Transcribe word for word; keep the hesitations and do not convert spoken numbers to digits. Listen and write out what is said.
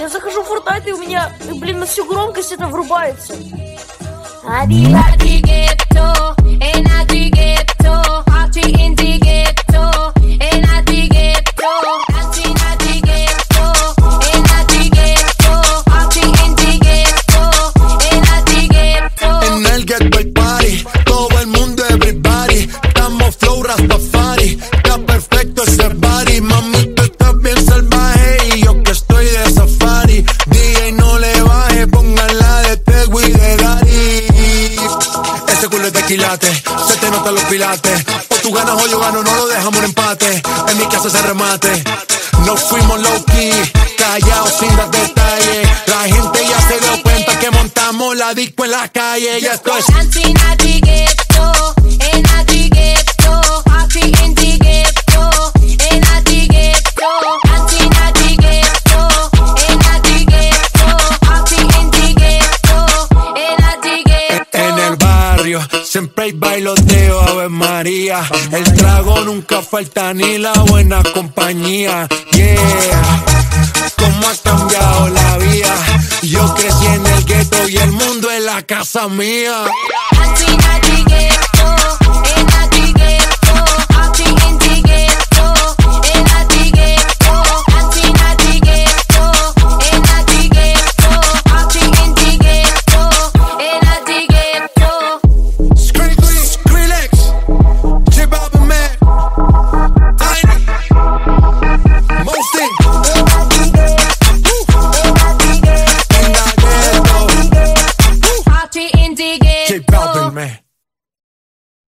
Я захожу в Fortnite, и у меня, блин, на всю громкость это врубается. En el Getaway Party, todo el mundo, everybody. Estamos flow Rastafari, está perfecto ese body. Mami, tú estás bien salvaje y yo que estoy de safari. D J no le baje, pónganla de Tego y de Daddy. Ese culo es de quilate, se te notan los pilates. O tú ganas o yo gano, no lo dejamos en empate. En mi casa se remate. Nos fuimos low key, callados sin dar detalles. La gente ya se dio cuenta que montamos la disco en la calle. Ya esto es Dancing at the ghetto, in at the ghetto, party in the ghetto, in at the ghetto, dancing at the ghetto, in at the ghetto, party in the ghetto, in at the ghetto. en el barrio. Siempre hay bailoteo, Ave María. El trago nunca falta ni la buena compañía. Yeah, cómo ha cambiado la vida. Yo crecí en el gueto y el mundo es la casa mía. Dancing at the ghetto.